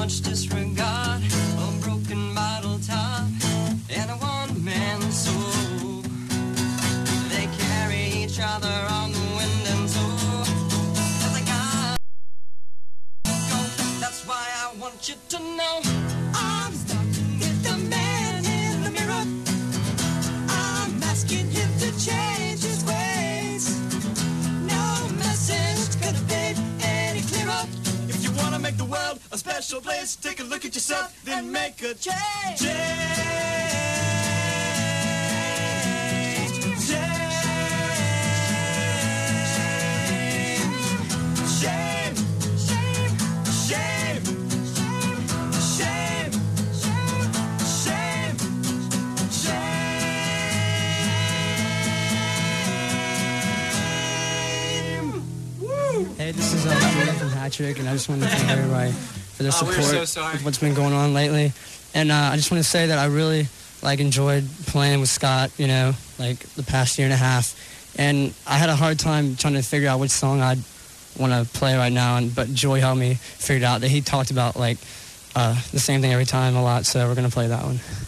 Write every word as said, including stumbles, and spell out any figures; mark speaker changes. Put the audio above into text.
Speaker 1: much disregard, a broken bottle top, and a one-man soul. They carry each other on the wind and so as I got go, that's why I want you to know I'm starting with the man in the mirror. I'm asking him to change his ways. No message could have been any clearer. If you want to make the world a special place, take a look at yourself, then make a change. Change. Shame, shame, shame, shame, shame, shame. Woo!
Speaker 2: Hey, this is uh, Jordan from Patrick, and I just want to thank everybody for their
Speaker 3: Oh,
Speaker 2: support
Speaker 3: we're so sorry.
Speaker 2: with what's been going on lately. And uh, I just want to say that I really like enjoyed playing with Scott, you know, like the past year and a half. And I had a hard time trying to figure out which song I'd want to play right now, and but Joy helped me figure it out. That he talked about like uh, the same thing every time a lot, so we're gonna play that one.